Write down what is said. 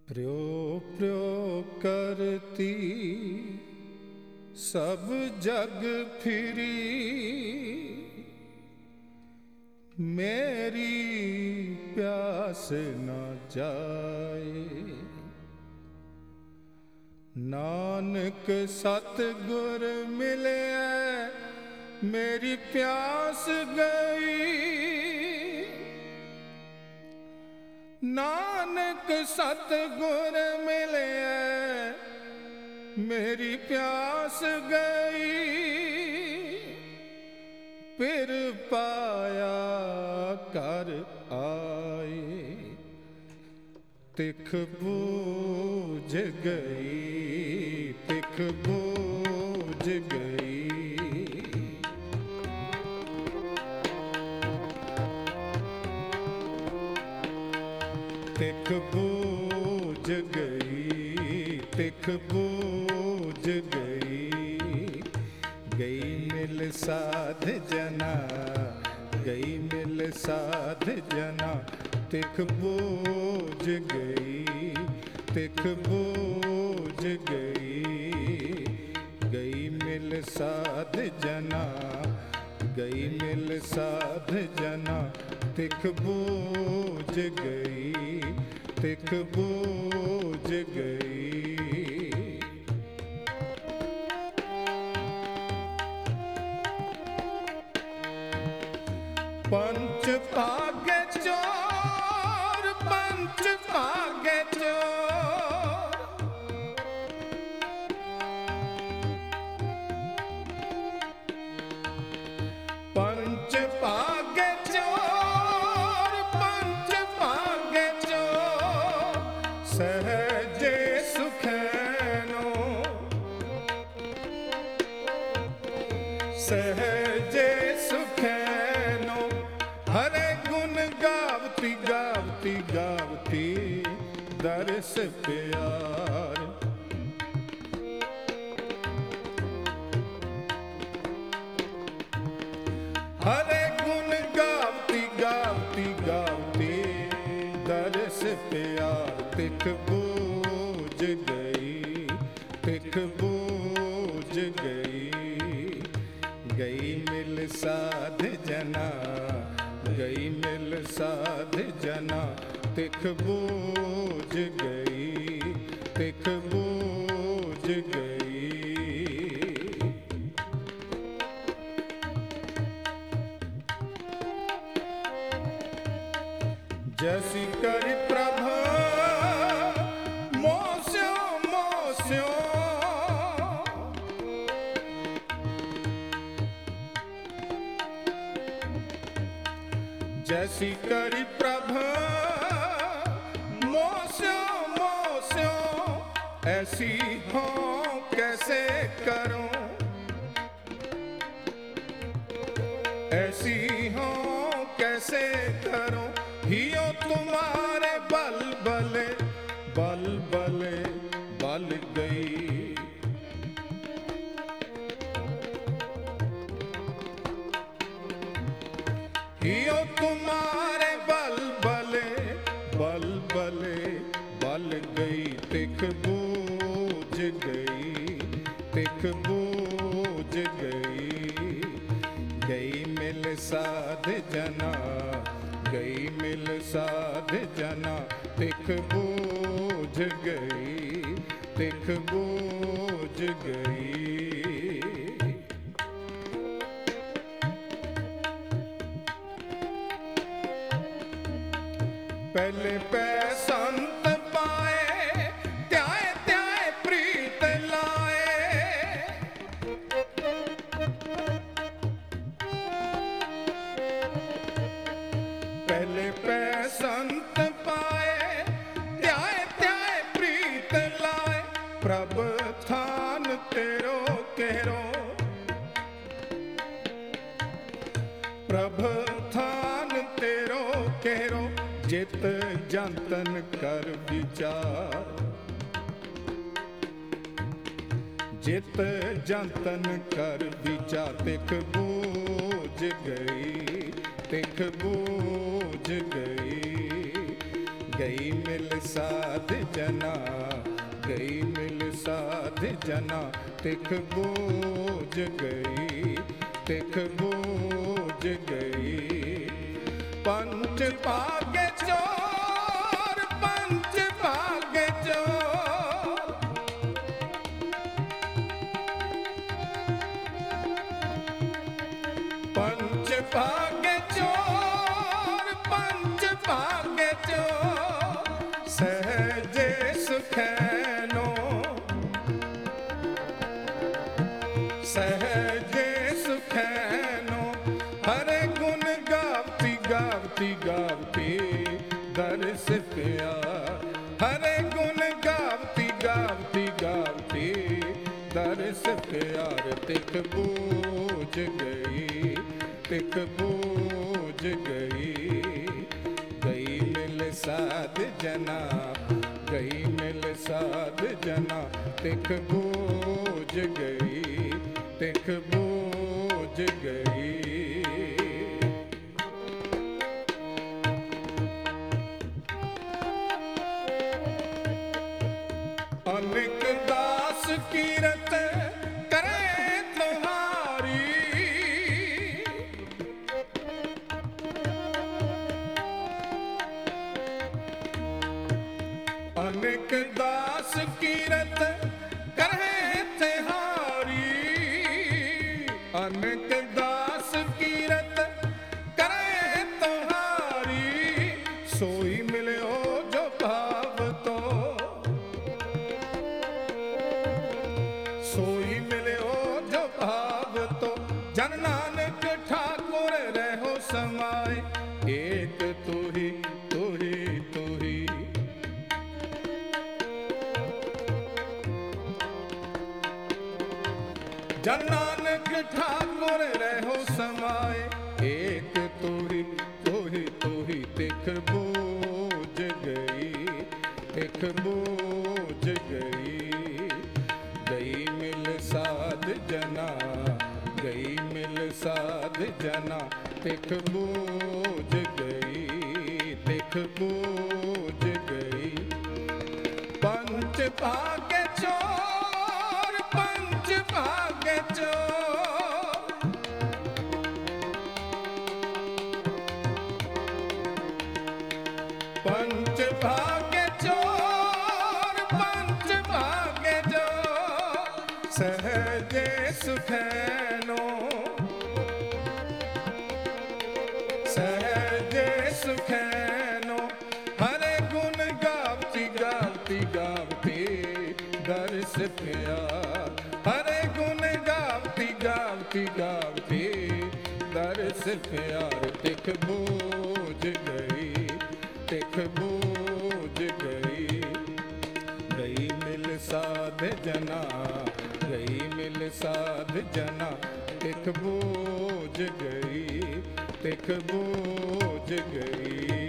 प्र्यो प्र्यो करती सब जग फिरी, मेरी प्यास न जाए। नानक सतगुर मिले मेरी प्यास गई। नानक सतगुर मिले मेरी प्यास गई। फिर पाया कर आए, तिख बूझ गई, तिख बूझ गई। तिख बूझ गई, तिख बूझ गई। गई मिल साध जना, गई मिल साध जना। तिख बूझ गई, तिख बूझ गई। गई मिल साध जना, गई मिल साध जना। तिख बूझ गई, तिख बूझ गई। पंच भाग्य चोर, पंच भाग्य चोर। पंच भाग्य चोर, पंच भाग्य चोर। सहजे सुखैनो, सहजे सुखैनो। हरे गुण गावती गावती गावती दर्श प्यार। हरे गुण गावती गावती गावती दर्श प्यार। तिख बूझ गई, तिख बूझ गई। गई मिल साध जना, गई मिल साध जना। तिख बूझ गई, तिख बूझ गई। जैसी करी प्रभु मोस्यो मोस्यो। जैसी करी प्रभु मोस्यो मोस्यो। ऐसी हो कैसे करूं, ऐसी हो कैसे करूं। हियो तुम्हारे बल बले, बल बले बल गई। हियो तुम्हारे बल बले, बल बले बल गई। तिख बूझ गई, तिख बूझ गई। गई मिल साध जना, गई मिल साध जना। तिख बूझ गई, तिख बूझ गई। पहले पै संत पाए, त्याए त्याए प्रीत लाए। पहले पै संत पाए, त्याए त्याए प्रीत लाए। प्रभ थान तेरो केरो, प्रभ थान तेरो केरो। जित जंतन कर विचार, जित जंतन कर विचार। तिख बूझ गई, तिख बूझ गई। गई मिल साध जना, गई मिल साध जना, तिख बोझ गई, तिख बोझ गई। पंच भाग्य चोर, पंच भाग्य चोर, पंच भाग्य चोर, पंच भाग्य चोर, सहजे सुखैनो, सहजे सुखैनो, हरे गुण गावती गावती गावती दर्श प्यार, हरे गुण गावती गावती गावती दर्श प्यार। तिख बोझ गई, तिख बोझ गई, गई मिल साध जना, गई मिल साध जना, तिख बोझ गई, तिख बोझ गई। अनेक दास कीरत करे तुम्हारी, अनेक दास कीरत करे तिहारी, अनेक दास कीरत करे तुम्हारी, सोई मिलो जो भाव तो, सोई मिलो जो भाव तो, जन नानक ठाकुर रहो समाए, एक तू ही तू ही तू ही। जन नानक ठाकुर रहो समाए, एक तू ही तू ही तू ही। तिख बोझ गई, तिख बोझ गई, गई मिल साध जना, गई मिल साध जना, तिख बोझ गई, तिख बोझ गई। पंच भाग्य चोर, पंच भाग्य चोर, पंच भाग्य चोर, पंच भाग्य चोर, सहजे सुखैनो, सहजे सुखैनो, हरे गुण गावती गावती गावती दर्श प्यार, हरे गुण गावती गावती गावती दर्श प्यार। तिख बोझ गई, तिख बोझ गई, गई मिल साध जना, गई मिल साध जना, तिख बोझ गई, तिख बोझ गई।